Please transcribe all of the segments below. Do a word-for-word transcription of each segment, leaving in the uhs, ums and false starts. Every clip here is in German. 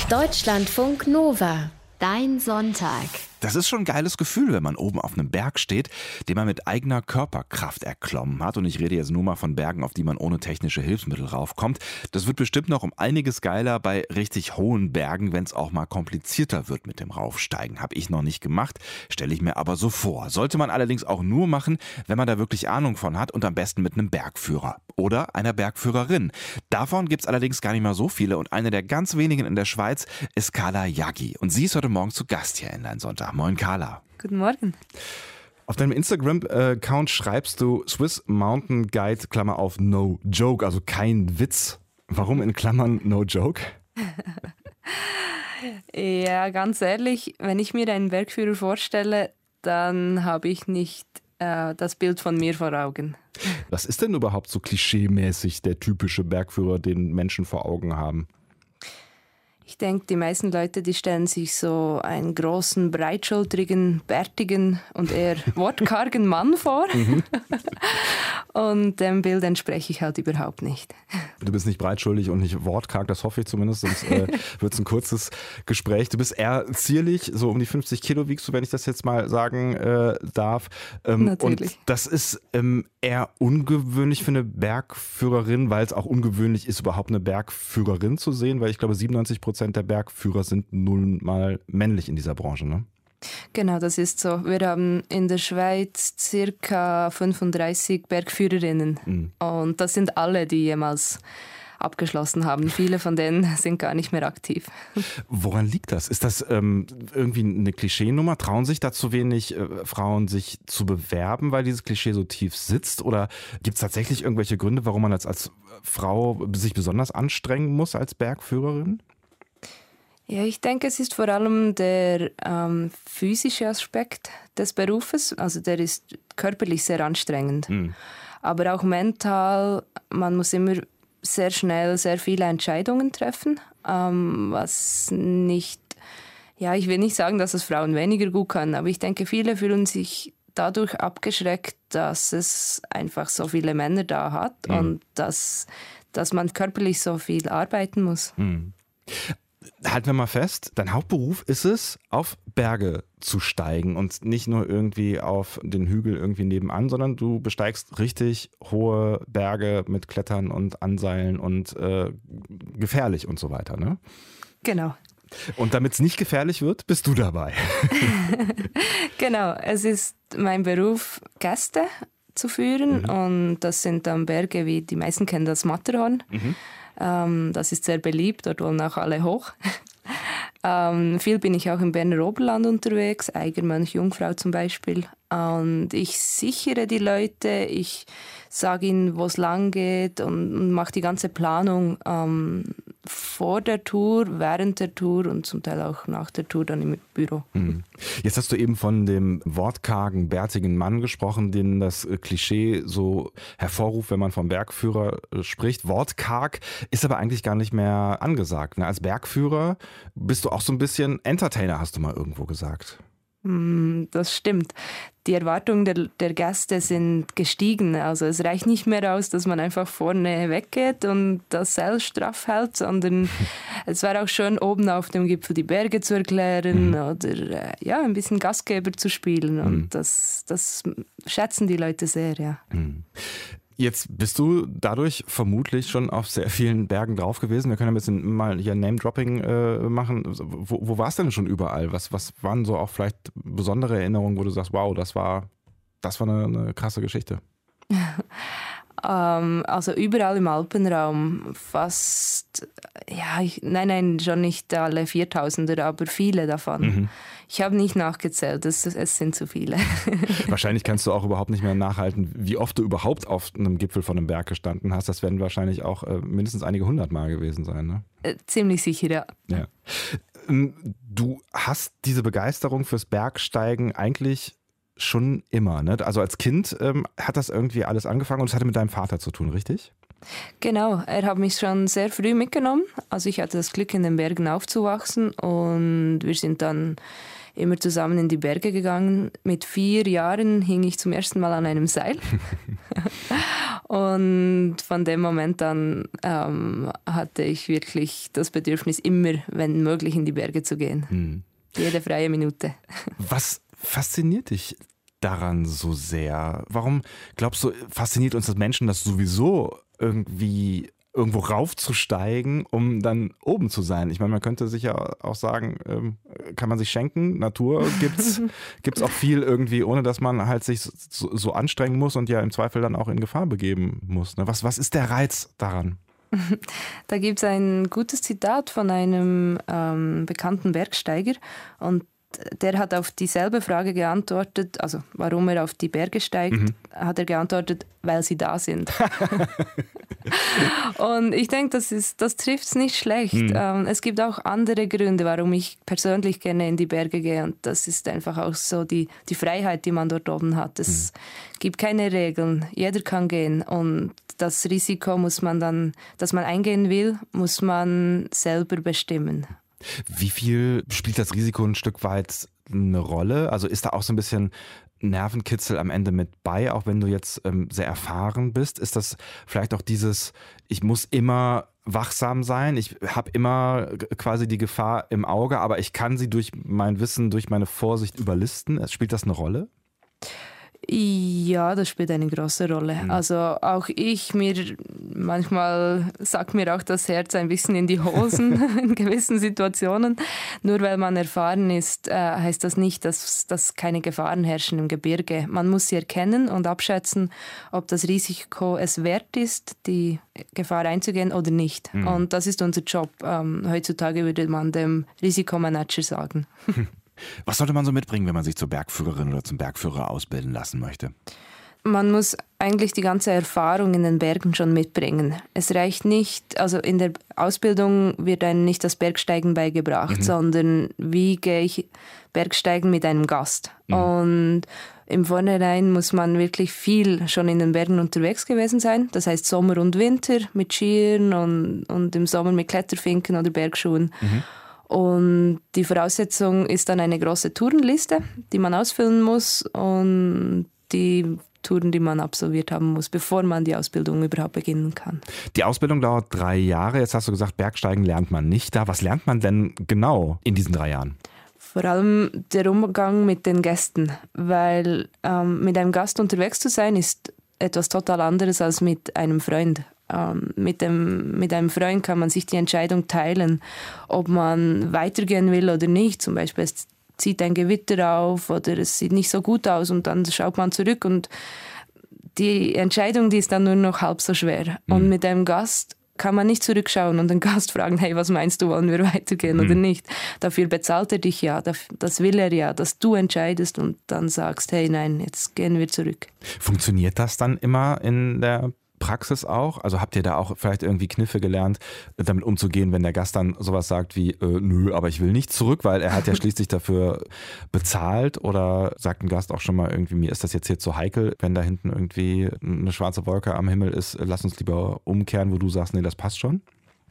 Deutschlandfunk Nova. Dein Sonntag. Das ist schon ein geiles Gefühl, wenn man oben auf einem Berg steht, den man mit eigener Körperkraft erklommen hat. Und ich rede jetzt nur mal von Bergen, auf die man ohne technische Hilfsmittel raufkommt. Das wird bestimmt noch um einiges geiler bei richtig hohen Bergen, wenn es auch mal komplizierter wird mit dem Raufsteigen. Habe ich noch nicht gemacht, stelle ich mir aber so vor. Sollte man allerdings auch nur machen, wenn man da wirklich Ahnung von hat und am besten mit einem Bergführer oder einer Bergführerin. Davon gibt es allerdings gar nicht mal so viele und eine der ganz wenigen in der Schweiz ist Carla Jaggi. Und sie ist heute Morgen zu Gast hier in Dein Sonntag. Moin Carla. Guten Morgen. Auf deinem Instagram-Account schreibst du Swiss Mountain Guide, Klammer auf, no joke, also kein Witz. Warum in Klammern no joke? Ja, ganz ehrlich, wenn ich mir einen Bergführer vorstelle, dann habe ich nicht äh, das Bild von mir vor Augen. Was ist denn überhaupt so klischeemäßig der typische Bergführer, den Menschen vor Augen haben? Ich denke, die meisten Leute, die stellen sich so einen großen, breitschultrigen, bärtigen und eher wortkargen Mann vor. Mhm. Und dem Bild entspreche ich halt überhaupt nicht. Du bist nicht breitschuldig und nicht wortkarg, das hoffe ich zumindest, sonst äh, wird es ein kurzes Gespräch. Du bist eher zierlich, so um die fünfzig Kilo wiegst du, wenn ich das jetzt mal sagen äh, darf. Ähm, Natürlich. Und das ist ähm, eher ungewöhnlich für eine Bergführerin, weil es auch ungewöhnlich ist, überhaupt eine Bergführerin zu sehen, weil ich glaube, siebenundneunzig Prozent der Bergführer sind nun mal männlich in dieser Branche, ne? Genau, das ist so. Wir haben in der Schweiz circa fünfunddreißig Bergführerinnen. Mhm. Und das sind alle, die jemals abgeschlossen haben. Viele von denen sind gar nicht mehr aktiv. Woran liegt das? Ist das ähm, irgendwie eine Klischeenummer? Trauen sich da zu wenig äh, Frauen, sich zu bewerben, weil dieses Klischee so tief sitzt? Oder gibt es tatsächlich irgendwelche Gründe, warum man als, als Frau sich besonders anstrengen muss als Bergführerin? Ja, ich denke, es ist vor allem der ähm, physische Aspekt des Berufes. Also der ist körperlich sehr anstrengend. Mhm. Aber auch mental, man muss immer sehr schnell sehr viele Entscheidungen treffen, ähm, was nicht, ja, ich will nicht sagen, dass es Frauen weniger gut können, aber ich denke, viele fühlen sich dadurch abgeschreckt, dass es einfach so viele Männer da hat mhm. und dass, dass man körperlich so viel arbeiten muss. Mhm. Halten wir mal fest, dein Hauptberuf ist es, auf Berge zu steigen und nicht nur irgendwie auf den Hügel irgendwie nebenan, sondern du besteigst richtig hohe Berge mit Klettern und Anseilen und äh, gefährlich und so weiter, ne? Genau. Und damit es nicht gefährlich wird, bist du dabei. Genau, es ist mein Beruf, Gäste zu führen mhm. und das sind dann Berge, wie die meisten kennen das Matterhorn. Mhm. Ähm, das ist sehr beliebt, dort wollen auch alle hoch. ähm, viel bin ich auch im Berner Oberland unterwegs, Eigermönch, Jungfrau zum Beispiel. Und ich sichere die Leute, ich sage ihnen, wo es lang geht und, und mache die ganze Planung ähm, vor der Tour, während der Tour und zum Teil auch nach der Tour dann im Büro. Mhm. Jetzt hast du eben von dem wortkargen, bärtigen Mann gesprochen, den das Klischee so hervorruft, wenn man vom Bergführer spricht. Wortkarg ist aber eigentlich gar nicht mehr angesagt, ne? Als Bergführer bist du auch so ein bisschen Entertainer, hast du mal irgendwo gesagt. Das stimmt. Die Erwartungen der, der Gäste sind gestiegen. Also es reicht nicht mehr aus, dass man einfach vorne weggeht und das Seil straff hält, sondern es wäre auch schön, oben auf dem Gipfel die Berge zu erklären mhm. oder äh, ja, ein bisschen Gastgeber zu spielen. Und mhm. das, das schätzen die Leute sehr, ja. Mhm. Jetzt bist du dadurch vermutlich schon auf sehr vielen Bergen drauf gewesen. Wir können ein bisschen mal hier Name-Dropping äh, machen. Wo, wo warst du denn schon überall? Was, was waren so auch vielleicht besondere Erinnerungen, wo du sagst, wow, das war, das war eine, eine krasse Geschichte? ähm, also überall im Alpenraum, fast, ja, ich, nein, nein, schon nicht alle viertausender, aber viele davon. Mhm. Ich habe nicht nachgezählt, es, es sind zu viele. Wahrscheinlich kannst du auch überhaupt nicht mehr nachhalten, wie oft du überhaupt auf einem Gipfel von einem Berg gestanden hast. Das werden wahrscheinlich auch äh, mindestens einige hundert Mal gewesen sein, ne? Äh, ziemlich sicher, ja. ja. Du hast diese Begeisterung fürs Bergsteigen eigentlich schon immer, ne? Also als Kind ähm, hat das irgendwie alles angefangen und es hatte mit deinem Vater zu tun, richtig? Genau, er hat mich schon sehr früh mitgenommen. Also ich hatte das Glück, in den Bergen aufzuwachsen und wir sind dann immer zusammen in die Berge gegangen. Mit vier Jahren hing ich zum ersten Mal an einem Seil. Und von dem Moment an ähm, hatte ich wirklich das Bedürfnis, immer, wenn möglich, in die Berge zu gehen. Hm. Jede freie Minute. Was fasziniert dich daran so sehr? Warum glaubst du, fasziniert uns das Menschen das sowieso irgendwie irgendwo raufzusteigen, um dann oben zu sein? Ich meine, man könnte sich ja auch sagen, ähm, kann man sich schenken, Natur gibt's, gibt's auch viel irgendwie, ohne dass man halt sich so, so anstrengen muss und ja im Zweifel dann auch in Gefahr begeben muss. Ne? Was, was ist der Reiz daran? Da gibt es ein gutes Zitat von einem ähm, bekannten Bergsteiger und der hat auf dieselbe Frage geantwortet, also warum er auf die Berge steigt, mhm. hat er geantwortet, weil sie da sind. Und ich denke, das, ist, das trifft es nicht schlecht. Mhm. Ähm, es gibt auch andere Gründe, warum ich persönlich gerne in die Berge gehe. Und das ist einfach auch so die, die Freiheit, die man dort oben hat. Es mhm. gibt keine Regeln, jeder kann gehen. Und das Risiko muss man dann, das man eingehen will, muss man selber bestimmen. Wie viel spielt das Risiko ein Stück weit eine Rolle? Also ist da auch so ein bisschen Nervenkitzel am Ende mit bei, auch wenn du jetzt ähm, sehr erfahren bist? Ist das vielleicht auch dieses, ich muss immer wachsam sein, ich habe immer quasi die Gefahr im Auge, aber ich kann sie durch mein Wissen, durch meine Vorsicht überlisten? Spielt das eine Rolle? Ja, das spielt eine große Rolle. Mhm. Also auch ich, mir manchmal sagt mir auch das Herz ein bisschen in die Hosen in gewissen Situationen. Nur weil man erfahren ist, äh, heißt das nicht, dass, dass keine Gefahren herrschen im Gebirge. Man muss sie erkennen und abschätzen, ob das Risiko es wert ist, die Gefahr einzugehen oder nicht. Mhm. Und das ist unser Job. Ähm, heutzutage würde man dem Risikomanager sagen. Was sollte man so mitbringen, wenn man sich zur Bergführerin oder zum Bergführer ausbilden lassen möchte? Man muss eigentlich die ganze Erfahrung in den Bergen schon mitbringen. Es reicht nicht, also in der Ausbildung wird einem nicht das Bergsteigen beigebracht, mhm. sondern wie gehe ich Bergsteigen mit einem Gast. Mhm. Und im Vornherein muss man wirklich viel schon in den Bergen unterwegs gewesen sein. Das heißt Sommer und Winter mit Skiern und, und im Sommer mit Kletterfinken oder Bergschuhen. Mhm. Und die Voraussetzung ist dann eine große Tourenliste, die man ausfüllen muss und die Touren, die man absolviert haben muss, bevor man die Ausbildung überhaupt beginnen kann. Die Ausbildung dauert drei Jahre. Jetzt hast du gesagt, Bergsteigen lernt man nicht da. Was lernt man denn genau in diesen drei Jahren? Vor allem der Umgang mit den Gästen, weil ähm, mit einem Gast unterwegs zu sein, ist etwas total anderes als mit einem Freund. Ähm, mit, dem, mit einem Freund kann man sich die Entscheidung teilen, ob man weitergehen will oder nicht. Zum Beispiel, es zieht ein Gewitter auf oder es sieht nicht so gut aus und dann schaut man zurück und die Entscheidung, die ist dann nur noch halb so schwer. Mhm. Und mit einem Gast kann man nicht zurückschauen und den Gast fragen, hey, was meinst du, wollen wir weitergehen mhm. oder nicht? Dafür bezahlt er dich ja, das will er ja, dass du entscheidest und dann sagst, hey, nein, jetzt gehen wir zurück. Funktioniert das dann immer in der Praxis auch? Also habt ihr da auch vielleicht irgendwie Kniffe gelernt, damit umzugehen, wenn der Gast dann sowas sagt wie, äh, nö, aber ich will nicht zurück, weil er hat ja schließlich dafür bezahlt? Oder sagt ein Gast auch schon mal irgendwie, mir ist das jetzt hier zu heikel, wenn da hinten irgendwie eine schwarze Wolke am Himmel ist, lass uns lieber umkehren, wo du sagst, nee, das passt schon?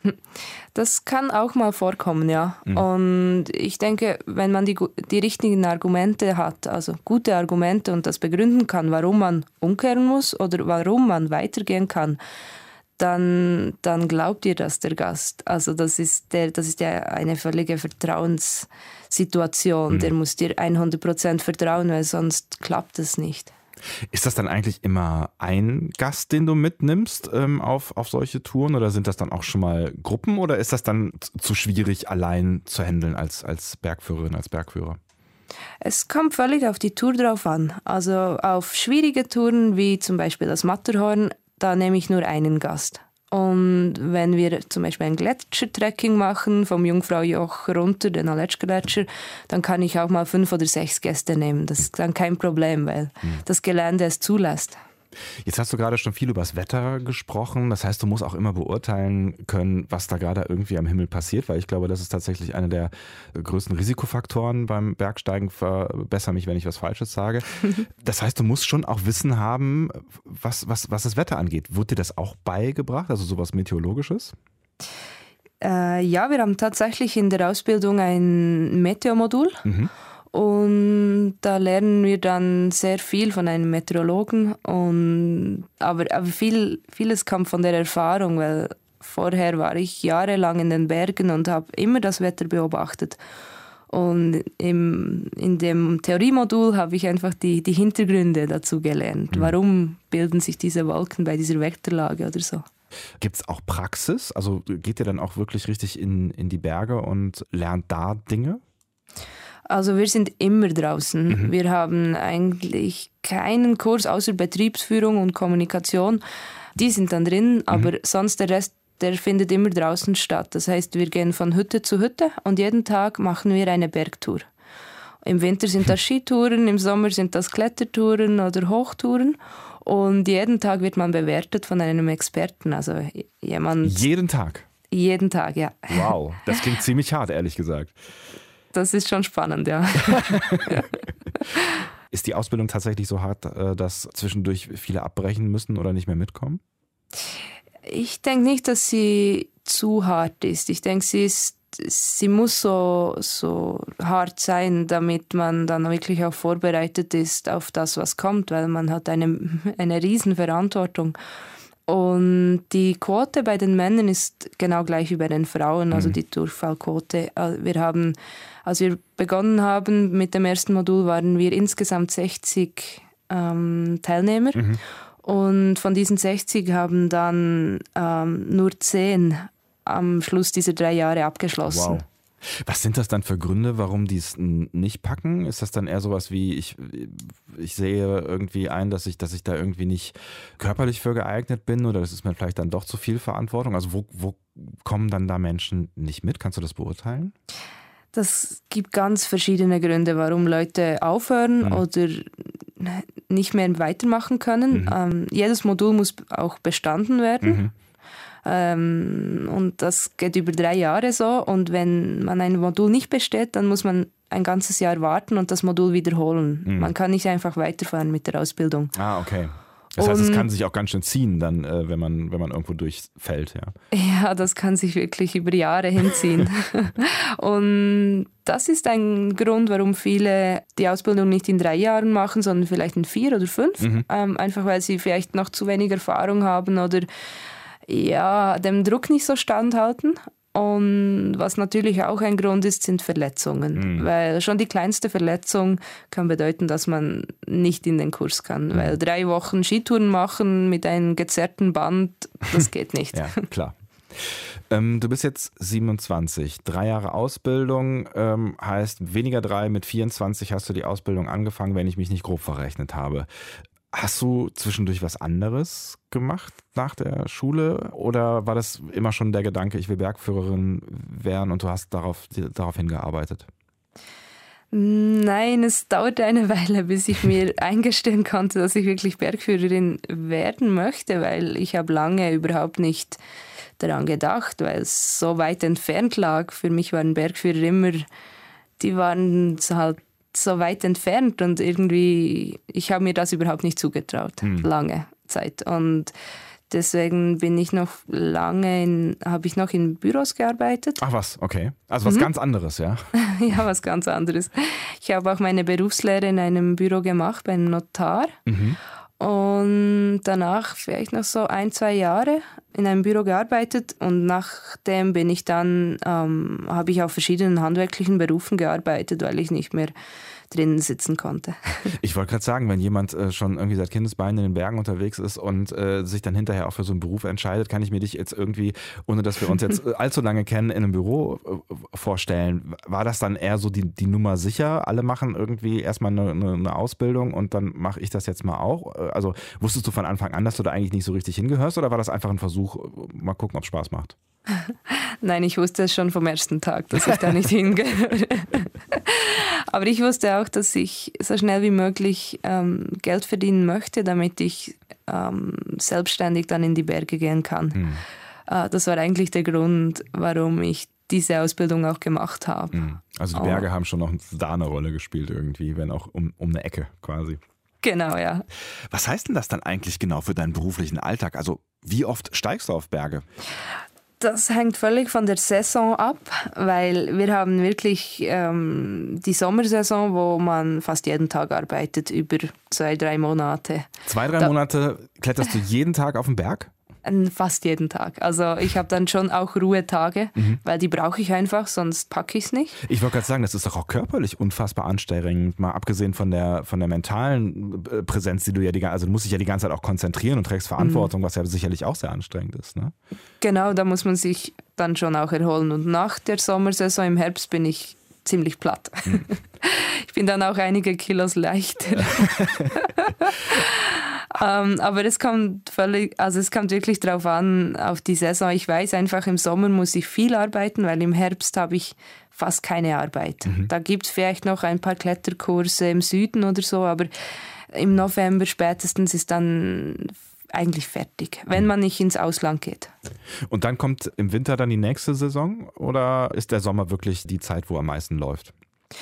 Das kann auch mal vorkommen, ja. Mhm. Und ich denke, wenn man die, die richtigen Argumente hat, also gute Argumente und das begründen kann, warum man umkehren muss oder warum man weitergehen kann, dann, dann glaubt ihr das der Gast. Also das ist, der, das ist ja eine völlige Vertrauenssituation. Mhm. Der muss dir hundert Prozent vertrauen, weil sonst klappt es nicht. Ist das dann eigentlich immer ein Gast, den du mitnimmst ähm, auf, auf solche Touren oder sind das dann auch schon mal Gruppen oder ist das dann zu schwierig allein zu handeln als, als Bergführerin, als Bergführer? Es kommt völlig auf die Tour drauf an. Also auf schwierige Touren wie zum Beispiel das Matterhorn, da nehme ich nur einen Gast. Und wenn wir zum Beispiel ein Gletschertrekking machen, vom Jungfraujoch runter, den Aletschgletscher, dann kann ich auch mal fünf oder sechs Gäste nehmen. Das ist dann kein Problem, weil mhm. das Gelände es zulässt. Jetzt hast du gerade schon viel über das Wetter gesprochen. Das heißt, du musst auch immer beurteilen können, was da gerade irgendwie am Himmel passiert, weil ich glaube, das ist tatsächlich einer der größten Risikofaktoren beim Bergsteigen. Verbessere mich, wenn ich was Falsches sage. Das heißt, du musst schon auch Wissen haben, was, was, was das Wetter angeht. Wurde dir das auch beigebracht, also sowas Meteorologisches? Äh, ja, wir haben tatsächlich in der Ausbildung ein Meteomodul. Mhm. Und da lernen wir dann sehr viel von einem Meteorologen. Und, aber aber viel, vieles kommt von der Erfahrung, weil vorher war ich jahrelang in den Bergen und habe immer das Wetter beobachtet. Und im, in dem Theoriemodul habe ich einfach die, die Hintergründe dazu gelernt. Mhm. Warum bilden sich diese Wolken bei dieser Wetterlage oder so. Gibt es auch Praxis? Also geht ihr dann auch wirklich richtig in, in die Berge und lernt da Dinge? Also wir sind immer draußen. Mhm. Wir haben eigentlich keinen Kurs außer Betriebsführung und Kommunikation. Die sind dann drin, aber mhm. sonst der Rest, der findet immer draußen statt. Das heißt, wir gehen von Hütte zu Hütte und jeden Tag machen wir eine Bergtour. Im Winter sind das Skitouren, im Sommer sind das Klettertouren oder Hochtouren. Und jeden Tag wird man bewertet von einem Experten. Also jemand. Jeden Tag? Jeden Tag, ja. Wow, das klingt ziemlich hart, ehrlich gesagt. Das ist schon spannend, ja. ja. Ist die Ausbildung tatsächlich so hart, dass zwischendurch viele abbrechen müssen oder nicht mehr mitkommen? Ich denke nicht, dass sie zu hart ist. Ich denke, sie ist, sie muss so, so hart sein, damit man dann wirklich auch vorbereitet ist auf das, was kommt, weil man hat eine, eine riesen Verantwortung. Und die Quote bei den Männern ist genau gleich wie bei den Frauen, also die Durchfallquote. Wir haben, als wir begonnen haben mit dem ersten Modul, waren wir insgesamt sechzig ähm, Teilnehmer. Mhm. Und von diesen sechzig haben dann ähm, nur zehn am Schluss dieser drei Jahre abgeschlossen. Wow. Was sind das dann für Gründe, warum die es nicht packen? Ist das dann eher sowas wie, ich, ich sehe irgendwie ein, dass ich, dass ich da irgendwie nicht körperlich für geeignet bin oder das ist mir vielleicht dann doch zu viel Verantwortung? Also wo, wo kommen dann da Menschen nicht mit? Kannst du das beurteilen? Das gibt ganz verschiedene Gründe, warum Leute aufhören mhm. oder nicht mehr weitermachen können. Mhm. Ähm, jedes Modul muss auch bestanden werden. Mhm. Ähm, und das geht über drei Jahre so. Und wenn man ein Modul nicht besteht, dann muss man ein ganzes Jahr warten und das Modul wiederholen. Mhm. Man kann nicht einfach weiterfahren mit der Ausbildung. Ah, okay. Das heißt, es kann sich auch ganz schön ziehen, dann, äh, wenn man, wenn man irgendwo durchfällt. Ja. ja, das kann sich wirklich über Jahre hinziehen. Und das ist ein Grund, warum viele die Ausbildung nicht in drei Jahren machen, sondern vielleicht in vier oder fünf. Mhm. Ähm, einfach weil sie vielleicht noch zu wenig Erfahrung haben oder ja, dem Druck nicht so standhalten. Und was natürlich auch ein Grund ist, sind Verletzungen. Mhm. Weil schon die kleinste Verletzung kann bedeuten, dass man nicht in den Kurs kann. Mhm. Weil drei Wochen Skitouren machen mit einem gezerrten Band, das geht nicht. Ja, klar. Ähm, du bist jetzt siebenundzwanzig. Drei Jahre Ausbildung ähm, heißt weniger drei, mit vierundzwanzig hast du die Ausbildung angefangen, wenn ich mich nicht grob verrechnet habe. Hast du zwischendurch was anderes gemacht nach der Schule oder war das immer schon der Gedanke, ich will Bergführerin werden und du hast darauf, darauf hingearbeitet? Nein, es dauerte eine Weile, bis ich mir eingestehen konnte, dass ich wirklich Bergführerin werden möchte, weil ich habe lange überhaupt nicht daran gedacht, weil es so weit entfernt lag. Für mich waren Bergführer immer, die waren halt so weit entfernt und irgendwie, ich habe mir das überhaupt nicht zugetraut, hm. lange Zeit. Und deswegen bin ich noch lange, in, habe ich noch in Büros gearbeitet. Ach was, okay. Also was mhm. ganz anderes, ja? Ja, was ganz anderes. Ich habe auch meine Berufslehre in einem Büro gemacht, bei einem Notar. Mhm. Und danach vielleicht noch so ein, zwei Jahre in einem Büro gearbeitet und nachdem bin ich dann, ähm, habe ich auf verschiedenen handwerklichen Berufen gearbeitet, weil ich nicht mehr drinnen sitzen konnte. Ich wollte gerade sagen, wenn jemand äh, schon irgendwie seit Kindesbeinen in den Bergen unterwegs ist und äh, sich dann hinterher auch für so einen Beruf entscheidet, kann ich mir dich jetzt irgendwie, ohne dass wir uns jetzt allzu lange kennen, in einem Büro äh, vorstellen. War das dann eher so die, die Nummer sicher? Alle machen irgendwie erstmal eine, eine, eine Ausbildung und dann mache ich das jetzt mal auch? Also wusstest du von Anfang an, dass du da eigentlich nicht so richtig hingehörst oder war das einfach ein Versuch, mal gucken, ob es Spaß macht? Nein, ich wusste es schon vom ersten Tag, dass ich da nicht hingehöre. Aber ich wusste auch, dass ich so schnell wie möglich ähm, Geld verdienen möchte, damit ich ähm, selbstständig dann in die Berge gehen kann. Hm. Äh, das war eigentlich der Grund, warum ich diese Ausbildung auch gemacht habe. Hm. Also die Berge oh. haben schon noch da eine Rolle gespielt irgendwie, wenn auch um, um eine Ecke quasi. Genau, ja. Was heißt denn das dann eigentlich genau für deinen beruflichen Alltag? Also wie oft steigst du auf Berge? Das hängt völlig von der Saison ab, weil wir haben wirklich ähm, die Sommersaison, wo man fast jeden Tag arbeitet, über zwei, drei Monate. Zwei, drei da, Monate kletterst du jeden Tag auf den Berg? Fast jeden Tag. Also ich habe dann schon auch Ruhetage, mhm. weil die brauche ich einfach, sonst packe ich es nicht. Ich wollte gerade sagen, das ist doch auch körperlich unfassbar anstrengend, mal abgesehen von der, von der mentalen Präsenz, die du ja die, also du musst dich ja die ganze Zeit auch konzentrieren und trägst Verantwortung, mhm. was ja sicherlich auch sehr anstrengend ist, ne? Genau, da muss man sich dann schon auch erholen. Und nach der Sommersaison im Herbst bin ich ziemlich platt. Mhm. Ich bin dann auch einige Kilos leichter. um, aber es kommt völlig, also es kommt wirklich drauf an, auf die Saison. Ich weiß einfach, im Sommer muss ich viel arbeiten, weil im Herbst habe ich fast keine Arbeit. Mhm. Da gibt es vielleicht noch ein paar Kletterkurse im Süden oder so, aber im November spätestens ist dann eigentlich fertig, wenn man nicht ins Ausland geht. Und dann kommt im Winter dann die nächste Saison oder ist der Sommer wirklich die Zeit, wo am meisten läuft?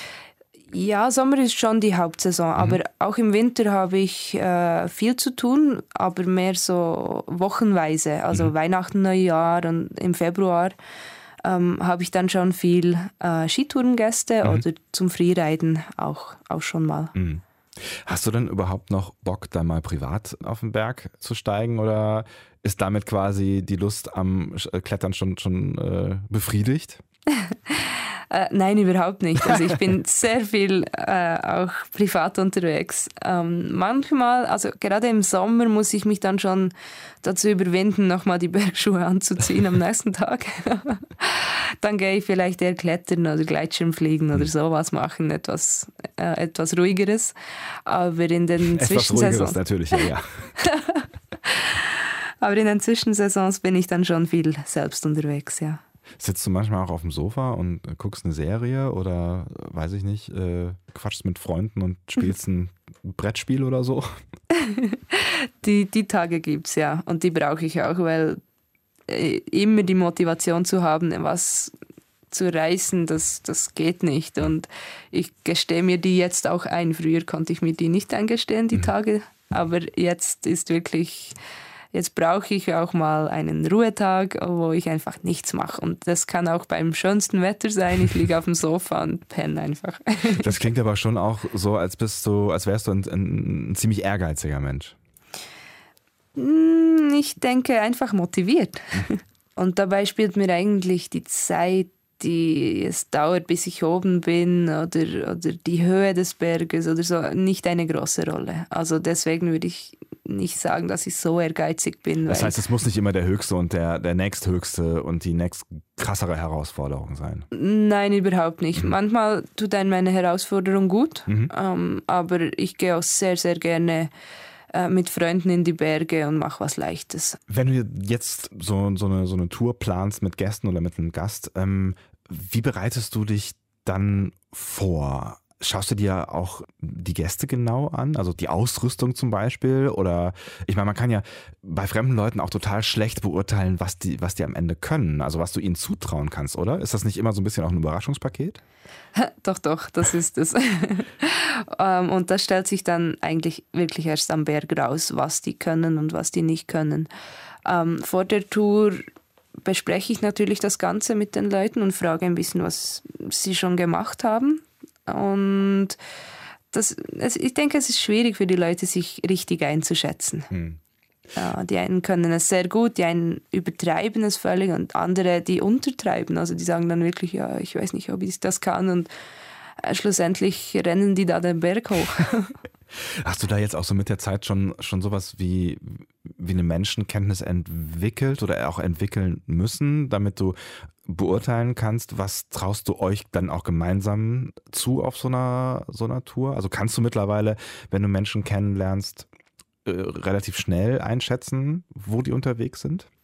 Ja, Sommer ist schon die Hauptsaison, mhm. aber auch im Winter habe ich äh, viel zu tun, aber mehr so wochenweise, also mhm. Weihnachten, Neujahr und im Februar ähm, habe ich dann schon viel äh, Skitourengäste mhm. oder zum Freeriden auch, auch schon mal. Mhm. Hast du denn überhaupt noch Bock, da mal privat auf den Berg zu steigen oder ist damit quasi die Lust am Klettern schon, schon äh, befriedigt? Äh, nein, überhaupt nicht. Also ich bin sehr viel äh, auch privat unterwegs. Ähm, manchmal, also gerade im Sommer muss ich mich dann schon dazu überwinden, nochmal die Bergschuhe anzuziehen am nächsten Tag. Dann gehe ich vielleicht eher klettern oder Gleitschirmfliegen oder sowas machen, etwas, äh, etwas Ruhigeres. Aber in den etwas Zwischensaisons... Ruhigeres natürlich, ja, ja. Aber in den Zwischensaisons bin ich dann schon viel selbst unterwegs, ja. Sitzt du manchmal auch auf dem Sofa und guckst eine Serie oder, weiß ich nicht, äh, quatschst mit Freunden und spielst ein Brettspiel oder so? Die, die Tage gibt's, ja. Und die brauche ich auch, weil äh, immer die Motivation zu haben, was zu reißen, das, das geht nicht. Und ich gestehe mir die jetzt auch ein. Früher konnte ich mir die nicht eingestehen, die mhm. Tage. Aber jetzt ist wirklich... Jetzt brauche ich auch mal einen Ruhetag, wo ich einfach nichts mache. Und das kann auch beim schönsten Wetter sein. Ich liege auf dem Sofa und penne einfach. Das klingt aber schon auch so, als bist du, als wärst du ein, ein, ein ziemlich ehrgeiziger Mensch. Ich denke einfach motiviert. Und dabei spielt mir eigentlich die Zeit, die es dauert, bis ich oben bin oder, oder die Höhe des Berges oder so, nicht eine große Rolle. Also deswegen würde ich nicht sagen, dass ich so ehrgeizig bin. Das heißt, es muss nicht immer der höchste und der, der nächsthöchste und die nächst krassere Herausforderung sein? Nein, überhaupt nicht. Mhm. Manchmal tut einem meine Herausforderung gut, mhm. ähm, aber ich gehe auch sehr, sehr gerne äh, mit Freunden in die Berge und mache was Leichtes. Wenn du jetzt so, so, eine, so eine Tour planst mit Gästen oder mit einem Gast, ähm, wie bereitest du dich dann vor? Schaust du dir auch die Gäste genau an? Also die Ausrüstung zum Beispiel? Oder ich meine, man kann ja bei fremden Leuten auch total schlecht beurteilen, was die, was die am Ende können. Also was du ihnen zutrauen kannst, oder? Ist das nicht immer so ein bisschen auch ein Überraschungspaket? Doch, doch, das ist es. Und das stellt sich dann eigentlich wirklich erst am Berg raus, was die können und was die nicht können. Vor der Tour bespreche ich natürlich das Ganze mit den Leuten und frage ein bisschen, was sie schon gemacht haben. Und das, es, ich denke, es ist schwierig für die Leute, sich richtig einzuschätzen. Hm. Ja, die einen können es sehr gut, die einen übertreiben es völlig und andere, die untertreiben. Also die sagen dann wirklich, ja, ich weiß nicht, ob ich das kann. Und äh, schlussendlich rennen die da den Berg hoch. Hast du da jetzt auch so mit der Zeit schon, schon sowas wie, wie eine Menschenkenntnis entwickelt oder auch entwickeln müssen, damit du beurteilen kannst, was traust du euch dann auch gemeinsam zu auf so einer, so einer Tour? Also kannst du mittlerweile, wenn du Menschen kennenlernst, äh, relativ schnell einschätzen, wo die unterwegs sind?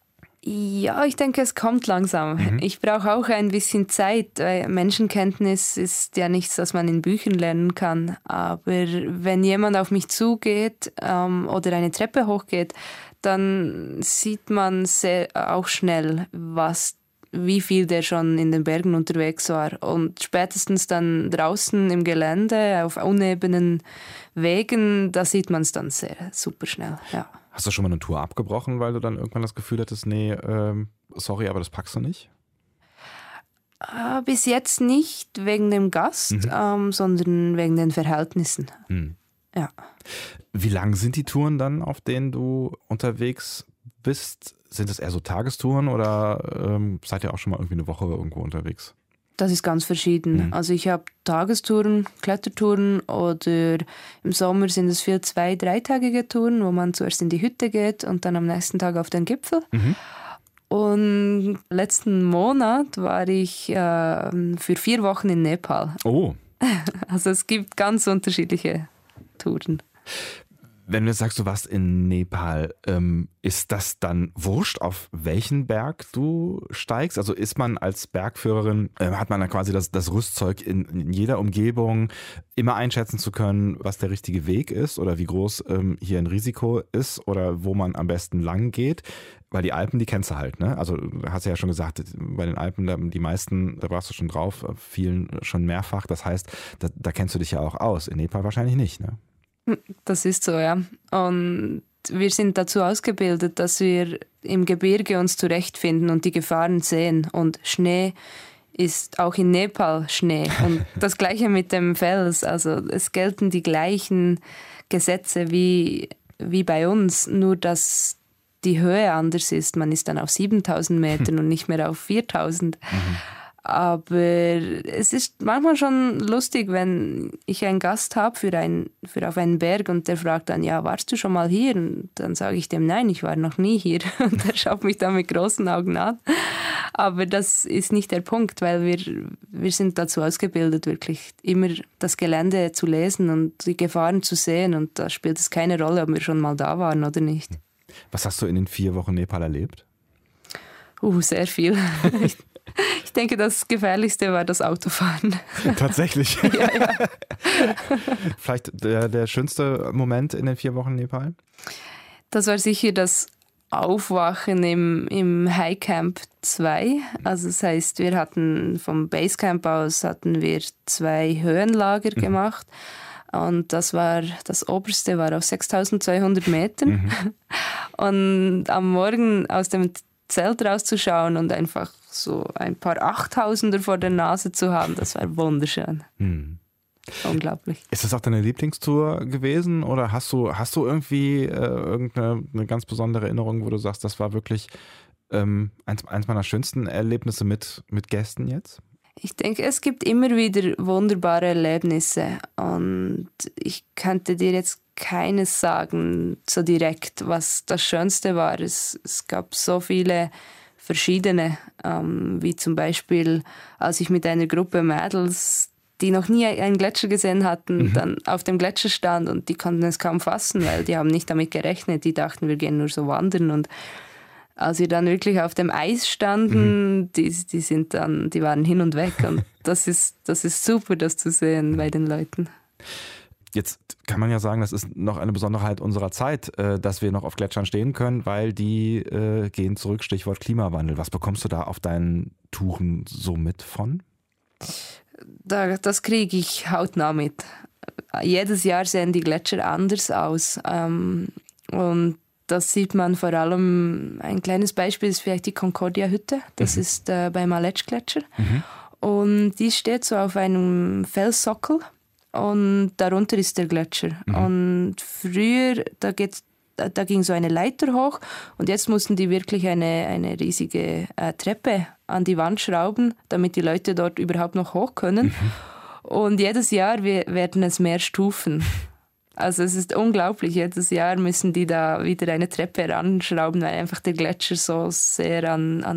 Ja, ich denke, es kommt langsam. Mhm. Ich brauche auch ein bisschen Zeit, weil Menschenkenntnis ist ja nichts, das man in Büchern lernen kann. Aber wenn jemand auf mich zugeht ähm, oder eine Treppe hochgeht, dann sieht man sehr, auch schnell, was, wie viel der schon in den Bergen unterwegs war. Und spätestens dann draußen im Gelände, auf unebenen Wegen, da sieht man es dann sehr super schnell, ja. Hast du schon mal eine Tour abgebrochen, weil du dann irgendwann das Gefühl hattest, nee, ähm, sorry, aber das packst du nicht? Äh, bis jetzt nicht wegen dem Gast, mhm. ähm, sondern wegen den Verhältnissen. Mhm. Ja. Wie lang sind die Touren dann, auf denen du unterwegs bist? Sind es eher so Tagestouren oder ähm, seid ihr auch schon mal irgendwie eine Woche irgendwo unterwegs? Das ist ganz verschieden. Mhm. Also ich habe Tagestouren, Klettertouren oder im Sommer sind es viel zwei-, dreitägige Touren, wo man zuerst in die Hütte geht und dann am nächsten Tag auf den Gipfel. Mhm. Und letzten Monat war ich äh, für vier Wochen in Nepal. Oh. Also es gibt ganz unterschiedliche Touren. Wenn du jetzt sagst, du warst in Nepal, ähm, ist das dann wurscht, auf welchen Berg du steigst? Also ist man als Bergführerin, äh, hat man dann quasi das, das Rüstzeug in, in jeder Umgebung immer einschätzen zu können, was der richtige Weg ist oder wie groß ähm, hier ein Risiko ist oder wo man am besten lang geht? Weil die Alpen, die kennst du halt, ne? Also du hast ja schon gesagt, bei den Alpen, die meisten, da warst du schon drauf, vielen schon mehrfach. Das heißt, da, da kennst du dich ja auch aus. In Nepal wahrscheinlich nicht, ne? Das ist so, ja. Und wir sind dazu ausgebildet, dass wir im Gebirge uns zurechtfinden und die Gefahren sehen. Und Schnee ist auch in Nepal Schnee. Und das Gleiche mit dem Fels. Also es gelten die gleichen Gesetze wie, wie bei uns, nur dass die Höhe anders ist. Man ist dann auf siebentausend Metern und nicht mehr auf viertausend. Mhm. Aber es ist manchmal schon lustig, wenn ich einen Gast habe für, ein, für auf einen Berg und der fragt dann, ja, warst du schon mal hier? Und dann sage ich dem, nein, ich war noch nie hier. Und der schaut mich dann mit großen Augen an. Aber das ist nicht der Punkt, weil wir, wir sind dazu ausgebildet, wirklich immer das Gelände zu lesen und die Gefahren zu sehen. Und da spielt es keine Rolle, ob wir schon mal da waren oder nicht. Was hast du in den vier Wochen Nepal erlebt? Uh, sehr viel. Ich denke, das Gefährlichste war das Autofahren. Tatsächlich? Ja, ja. Vielleicht der, der schönste Moment in den vier Wochen Nepal? Das war sicher das Aufwachen im, im Highcamp zwei. Also das heißt, wir hatten vom Basecamp aus hatten wir zwei Höhenlager mhm. gemacht. Und das war, das oberste war auf sechstausendzweihundert Metern. Mhm. Und am Morgen aus dem Zelt rauszuschauen und einfach so ein paar Achttausender vor der Nase zu haben, das war wunderschön. Hm. Unglaublich. Ist das auch deine Lieblingstour gewesen oder hast du, hast du irgendwie äh, irgendeine eine ganz besondere Erinnerung, wo du sagst, das war wirklich ähm, eins, eins meiner schönsten Erlebnisse mit, mit Gästen jetzt? Ich denke, es gibt immer wieder wunderbare Erlebnisse und ich könnte dir jetzt keines sagen, so direkt, was das Schönste war. Es, es gab so viele verschiedene, ähm, wie zum Beispiel, als ich mit einer Gruppe Mädels, die noch nie einen Gletscher gesehen hatten, mhm. dann auf dem Gletscher stand und die konnten es kaum fassen, weil die haben nicht damit gerechnet. Die dachten, wir gehen nur so wandern und als wir dann wirklich auf dem Eis standen, mhm. die, die sind dann, die waren hin und weg und das ist, das ist super, das zu sehen bei den Leuten. Jetzt kann man ja sagen, das ist noch eine Besonderheit unserer Zeit, dass wir noch auf Gletschern stehen können, weil die äh, gehen zurück, Stichwort Klimawandel. Was bekommst du da auf deinen Touren so mit von? Da, das kriege ich hautnah mit. Jedes Jahr sehen die Gletscher anders aus. Ähm, und das sieht man vor allem, ein kleines Beispiel ist vielleicht die Concordia-Hütte. Das mhm. ist äh, beim Aletsch-Gletscher. Mhm. Und die steht so auf einem Felssockel. Und darunter ist der Gletscher. Mhm. Und früher, da, geht, da ging so eine Leiter hoch und jetzt mussten die wirklich eine, eine riesige äh, Treppe an die Wand schrauben, damit die Leute dort überhaupt noch hoch können. Mhm. Und jedes Jahr werden es mehr Stufen. Also es ist unglaublich, jedes Jahr müssen die da wieder eine Treppe ranschrauben, weil einfach der Gletscher so sehr an, an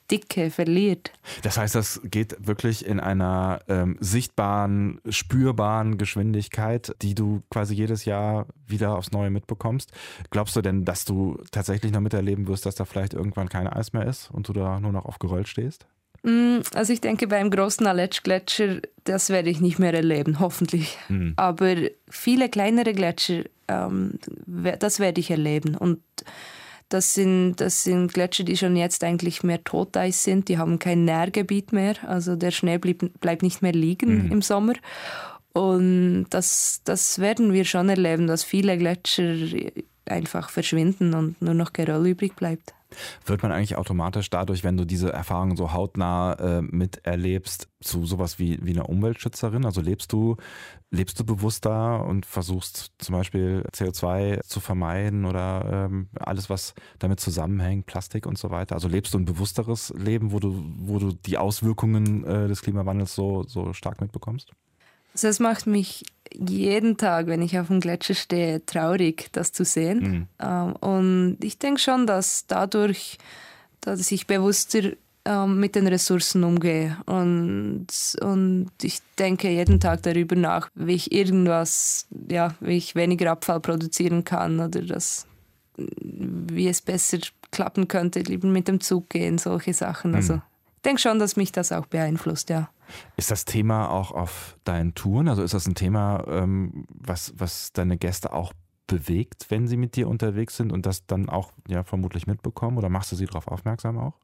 Dicke verliert. Das heißt, das geht wirklich in einer ähm, sichtbaren, spürbaren Geschwindigkeit, die du quasi jedes Jahr wieder aufs Neue mitbekommst. Glaubst du denn, dass du tatsächlich noch miterleben wirst, dass da vielleicht irgendwann kein Eis mehr ist und du da nur noch auf Geröll stehst? Also ich denke, beim großen Aletsch-Gletscher, das werde ich nicht mehr erleben, hoffentlich. Mhm. Aber viele kleinere Gletscher, ähm, das werde ich erleben. Und das sind, das sind Gletscher, die schon jetzt eigentlich mehr Toteis sind. Die haben kein Nährgebiet mehr. Also der Schnee bleib, bleibt nicht mehr liegen mhm. im Sommer. Und das, das werden wir schon erleben, dass viele Gletscher einfach verschwinden und nur noch Geröll übrig bleibt. Wird man eigentlich automatisch dadurch, wenn du diese Erfahrungen so hautnah äh, miterlebst, zu sowas wie, wie einer Umweltschützerin? Also lebst du, lebst du bewusster und versuchst zum Beispiel C O zwei zu vermeiden oder ähm, alles, was damit zusammenhängt, Plastik und so weiter? Also lebst du ein bewussteres Leben, wo du, wo du die Auswirkungen äh, des Klimawandels so, so stark mitbekommst? Also es macht mich jeden Tag, wenn ich auf dem Gletscher stehe, traurig, das zu sehen. Mhm. Und ich denke schon, dass dadurch, dass ich bewusster mit den Ressourcen umgehe. Und, und ich denke jeden Tag darüber nach, wie ich irgendwas, ja, wie ich weniger Abfall produzieren kann oder das, wie es besser klappen könnte, lieber mit dem Zug gehen, solche Sachen. Mhm. Also ich denke schon, dass mich das auch beeinflusst, ja. Ist das Thema auch auf deinen Touren? Also ist das ein Thema, ähm, was, was deine Gäste auch bewegt, wenn sie mit dir unterwegs sind und das dann auch ja, vermutlich mitbekommen? Oder machst du sie darauf aufmerksam auch?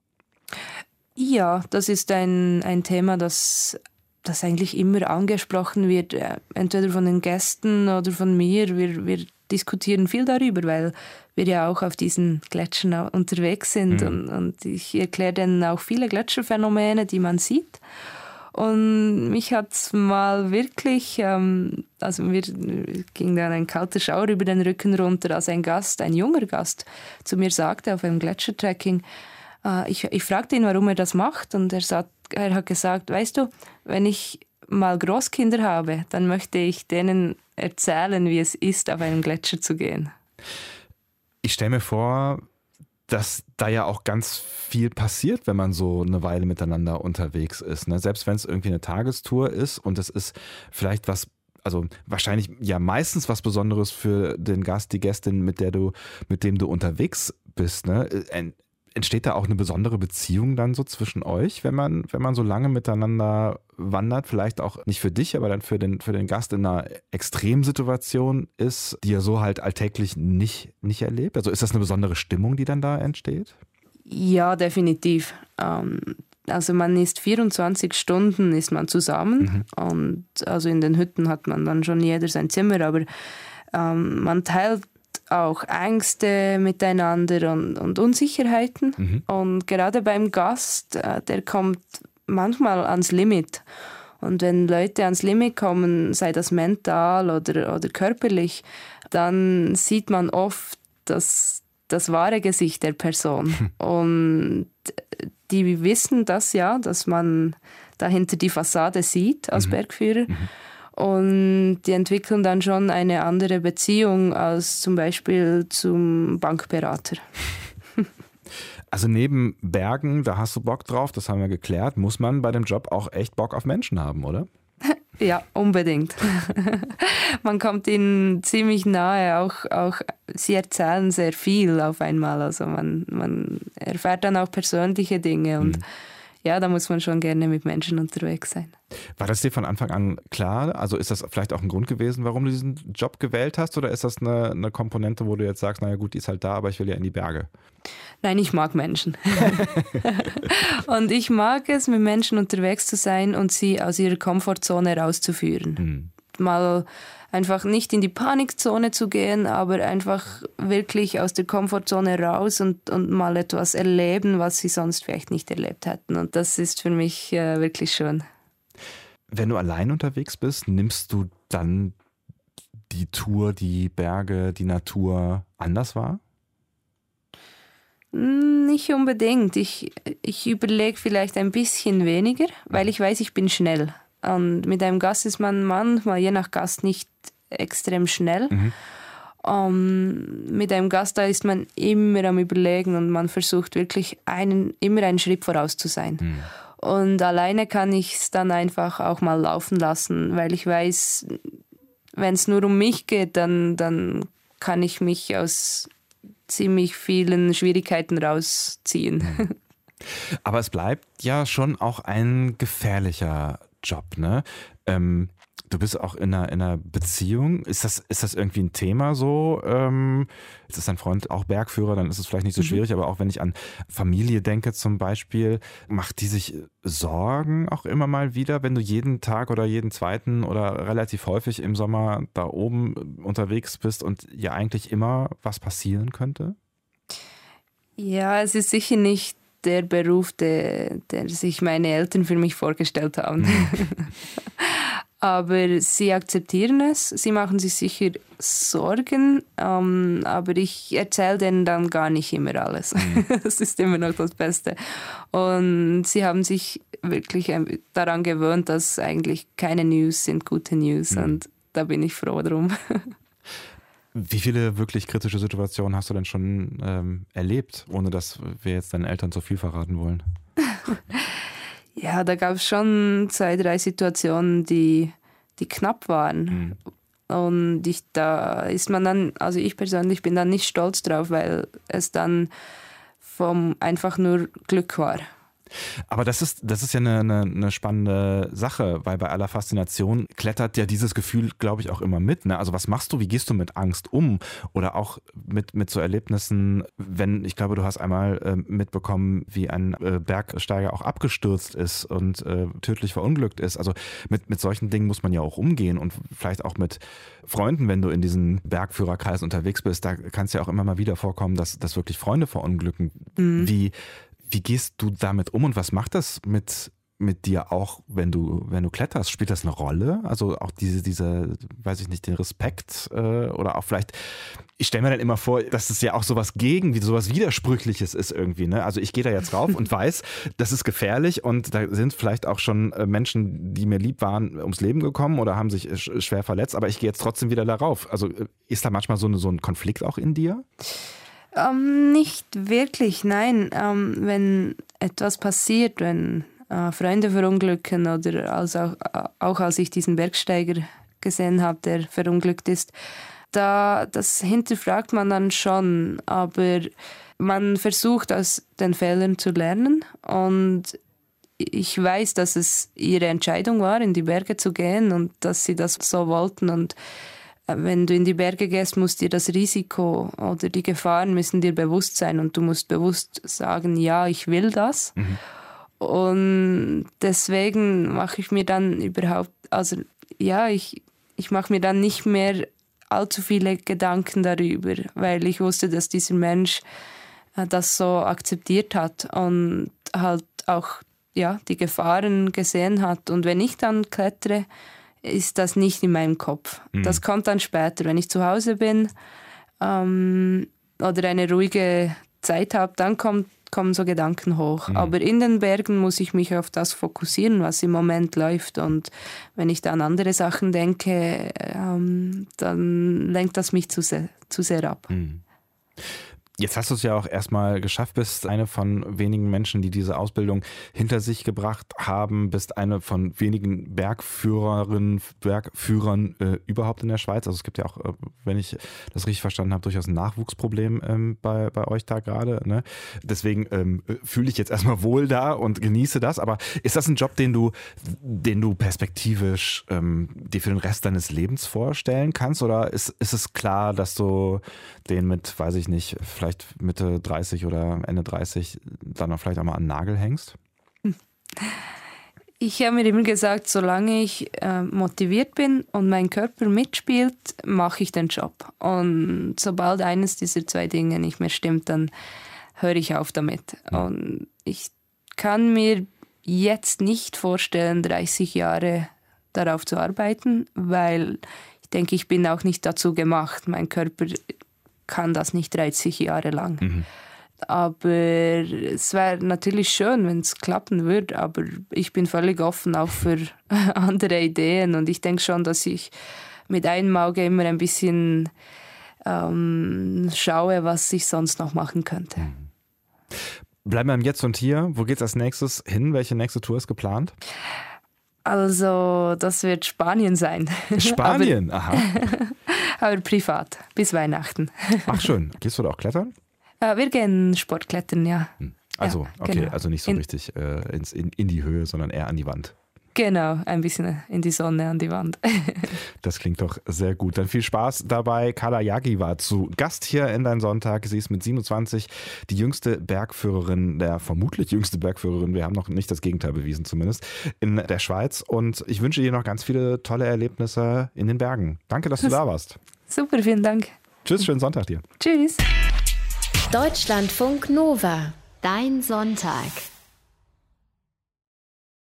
Ja, das ist ein, ein Thema, das, das eigentlich immer angesprochen wird, entweder von den Gästen oder von mir. Wir, wir diskutieren viel darüber, weil wir ja auch auf diesen Gletschern unterwegs sind. Mhm. Und, und ich erkläre denen auch viele Gletscherphänomene, die man sieht. Und mich hat es mal wirklich, ähm, also mir ging dann ein kalter Schauer über den Rücken runter, als ein Gast, ein junger Gast, zu mir sagte auf einem Gletschertrekking, äh, ich, ich fragte ihn, warum er das macht, und er, sagt, er hat gesagt, weißt du, wenn ich mal Großkinder habe, dann möchte ich denen erzählen, wie es ist, auf einen Gletscher zu gehen. Ich stelle mir vor, dass da ja auch ganz viel passiert, wenn man so eine Weile miteinander unterwegs ist. Ne? Selbst wenn es irgendwie eine Tagestour ist und es ist vielleicht was, also wahrscheinlich ja meistens was Besonderes für den Gast, die Gästin, mit der du, mit dem du unterwegs bist. Ne? Entsteht da auch eine besondere Beziehung dann so zwischen euch, wenn man, wenn man so lange miteinander wandert, vielleicht auch nicht für dich, aber dann für den, für den Gast in einer Extremsituation ist, die er so halt alltäglich nicht, nicht erlebt? Also ist das eine besondere Stimmung, die dann da entsteht? Ja, definitiv. Ähm, also man ist vierundzwanzig Stunden ist man zusammen, mhm. und also in den Hütten hat man dann schon jeder sein Zimmer, aber ähm, man teilt auch Ängste miteinander und, und Unsicherheiten. Mhm. Und gerade beim Gast, äh, der kommt manchmal ans Limit. Und wenn Leute ans Limit kommen, sei das mental oder, oder körperlich, dann sieht man oft das, das wahre Gesicht der Person. Mhm. Und die wissen das ja, dass man dahinter die Fassade sieht als mhm. Bergführer. Mhm. Und die entwickeln dann schon eine andere Beziehung als zum Beispiel zum Bankberater. Also neben Bergen, da hast du Bock drauf, das haben wir geklärt, muss man bei dem Job auch echt Bock auf Menschen haben, oder? Ja, unbedingt. Man kommt ihnen ziemlich nahe, auch, auch sie erzählen sehr viel auf einmal. Also man, man erfährt dann auch persönliche Dinge und mhm. ja, da muss man schon gerne mit Menschen unterwegs sein. War das dir von Anfang an klar? Also ist das vielleicht auch ein Grund gewesen, warum du diesen Job gewählt hast? Oder ist das eine, eine Komponente, wo du jetzt sagst, naja gut, die ist halt da, aber ich will ja in die Berge? Nein, ich mag Menschen. Und ich mag es, mit Menschen unterwegs zu sein und sie aus ihrer Komfortzone rauszuführen. Hm. Mal einfach nicht in die Panikzone zu gehen, aber einfach wirklich aus der Komfortzone raus und, und mal etwas erleben, was sie sonst vielleicht nicht erlebt hätten. Und das ist für mich äh, wirklich schön. Wenn du allein unterwegs bist, nimmst du dann die Tour, die Berge, die Natur anders wahr? Nicht unbedingt. Ich, ich überlege vielleicht ein bisschen weniger, weil ich weiß, ich bin schnell. Und mit einem Gast ist man manchmal, je nach Gast, nicht extrem schnell. Mhm. Um, mit einem Gast, da ist man immer am Überlegen und man versucht wirklich einen, immer einen Schritt voraus zu sein. Mhm. Und alleine kann ich es dann einfach auch mal laufen lassen, weil ich weiß, wenn es nur um mich geht, dann, dann kann ich mich aus ziemlich vielen Schwierigkeiten rausziehen. Mhm. Aber es bleibt ja schon auch ein gefährlicher Job, ne? Ähm, du bist auch in einer, in einer Beziehung. Ist das, ist das irgendwie ein Thema so? Ähm, jetzt ist dein Freund auch Bergführer, dann ist es vielleicht nicht so mhm. schwierig, aber auch wenn ich an Familie denke zum Beispiel, macht die sich Sorgen auch immer mal wieder, wenn du jeden Tag oder jeden zweiten oder relativ häufig im Sommer da oben unterwegs bist und ja eigentlich immer was passieren könnte? Ja, es ist sicher nicht der Beruf, der, der sich meine Eltern für mich vorgestellt haben. Mhm. Aber sie akzeptieren es, sie machen sich sicher Sorgen, ähm, aber ich erzähle denen dann gar nicht immer alles. Mhm. Das ist immer noch das Beste. Und sie haben sich wirklich daran gewöhnt, dass eigentlich keine News sind gute News, mhm. und da bin ich froh drum. Wie viele wirklich kritische Situationen hast du denn schon ähm, erlebt, ohne dass wir jetzt deinen Eltern zu viel verraten wollen? Ja, da gab es schon zwei, drei Situationen, die, die knapp waren. Mhm. Und ich, da ist man dann, also ich persönlich bin dann nicht stolz drauf, weil es dann vom einfach nur Glück war. Aber das ist, das ist ja eine, eine, eine spannende Sache, weil bei aller Faszination klettert ja dieses Gefühl, glaube ich, auch immer mit. Ne? Also was machst du, wie gehst du mit Angst um? Oder auch mit, mit so Erlebnissen, wenn, ich glaube, du hast einmal äh, mitbekommen, wie ein äh, Bergsteiger auch abgestürzt ist und äh, tödlich verunglückt ist. Also mit, mit solchen Dingen muss man ja auch umgehen und vielleicht auch mit Freunden, wenn du in diesen Bergführerkreisen unterwegs bist, da kann es ja auch immer mal wieder vorkommen, dass, dass wirklich Freunde verunglücken. Mhm. Wie Wie gehst du damit um und was macht das mit, mit dir auch, wenn du, wenn du kletterst? Spielt das eine Rolle? Also auch diese, diese, weiß ich nicht, den Respekt äh, oder auch vielleicht, ich stelle mir dann immer vor, dass es ja auch sowas gegen, wie sowas Widersprüchliches ist irgendwie. Ne? Also ich gehe da jetzt rauf und weiß, das ist gefährlich und da sind vielleicht auch schon Menschen, die mir lieb waren, ums Leben gekommen oder haben sich schwer verletzt, aber ich gehe jetzt trotzdem wieder da rauf. Also ist da manchmal so, eine, so ein Konflikt auch in dir? Ähm, nicht wirklich, nein. Ähm, wenn etwas passiert, wenn äh, Freunde verunglücken oder als auch, auch als ich diesen Bergsteiger gesehen habe, der verunglückt ist, da, das hinterfragt man dann schon, aber man versucht aus den Fehlern zu lernen und ich weiß, dass es ihre Entscheidung war, in die Berge zu gehen und dass sie das so wollten und wenn du in die Berge gehst, muss dir das Risiko oder die Gefahren müssen dir bewusst sein und du musst bewusst sagen, ja, ich will das. Mhm. Und deswegen mache ich mir dann überhaupt, also ja, ich, ich mache mir dann nicht mehr allzu viele Gedanken darüber, weil ich wusste, dass dieser Mensch das so akzeptiert hat und halt auch ja, die Gefahren gesehen hat. Und wenn ich dann klettere, ist das nicht in meinem Kopf. Mhm. Das kommt dann später, wenn ich zu Hause bin ähm, oder eine ruhige Zeit habe, dann kommt, kommen so Gedanken hoch. Mhm. Aber in den Bergen muss ich mich auf das fokussieren, was im Moment läuft. Und wenn ich da an andere Sachen denke, ähm, dann lenkt das mich zu sehr, zu sehr ab. Mhm. Jetzt hast du es ja auch erstmal geschafft, bist eine von wenigen Menschen, die diese Ausbildung hinter sich gebracht haben, bist eine von wenigen Bergführerinnen, Bergführern äh, überhaupt in der Schweiz. Also es gibt ja auch, äh, wenn ich das richtig verstanden habe, durchaus ein Nachwuchsproblem ähm, bei, bei euch da gerade. Ne? Deswegen ähm, fühle ich jetzt erstmal wohl da und genieße das. Aber ist das ein Job, den du, den du perspektivisch ähm, dir für den Rest deines Lebens vorstellen kannst? Oder ist, ist es klar, dass du den mit, weiß ich nicht, vielleicht Mitte dreißig oder Ende dreißig dann auch vielleicht auch mal an den Nagel hängst? Ich habe mir immer gesagt, solange ich äh, motiviert bin und mein Körper mitspielt, mache ich den Job. Und sobald eines dieser zwei Dinge nicht mehr stimmt, dann höre ich auf damit. Mhm. Und ich kann mir jetzt nicht vorstellen, dreißig Jahre darauf zu arbeiten, weil ich denke, ich bin auch nicht dazu gemacht. Mein Körper kann das nicht dreißig Jahre lang. Mhm. Aber es wäre natürlich schön, wenn es klappen würde, aber ich bin völlig offen auch für andere Ideen und ich denke schon, dass ich mit einem Auge immer ein bisschen ähm, schaue, was ich sonst noch machen könnte. Bleiben wir im Jetzt und Hier. Wo geht's als nächstes hin? Welche nächste Tour ist geplant? Also, das wird Spanien sein. Spanien, aber, aha. aber privat, bis Weihnachten. Ach schön. Gehst du da auch klettern? Äh, wir gehen Sportklettern, ja. Also, ja, okay, genau. also nicht so in, richtig äh, ins, in, in die Höhe, sondern eher an die Wand. Genau, ein bisschen in die Sonne, an die Wand. Das klingt doch sehr gut. Dann viel Spaß dabei. Carla Jaggi war zu Gast hier in Dein Sonntag. Sie ist mit siebenundzwanzig die jüngste Bergführerin, der vermutlich jüngste Bergführerin, wir haben noch nicht das Gegenteil bewiesen zumindest, in der Schweiz. Und ich wünsche dir noch ganz viele tolle Erlebnisse in den Bergen. Danke, dass du da warst. Super, vielen Dank. Tschüss, schönen Sonntag dir. Tschüss. Deutschlandfunk Nova, Dein Sonntag.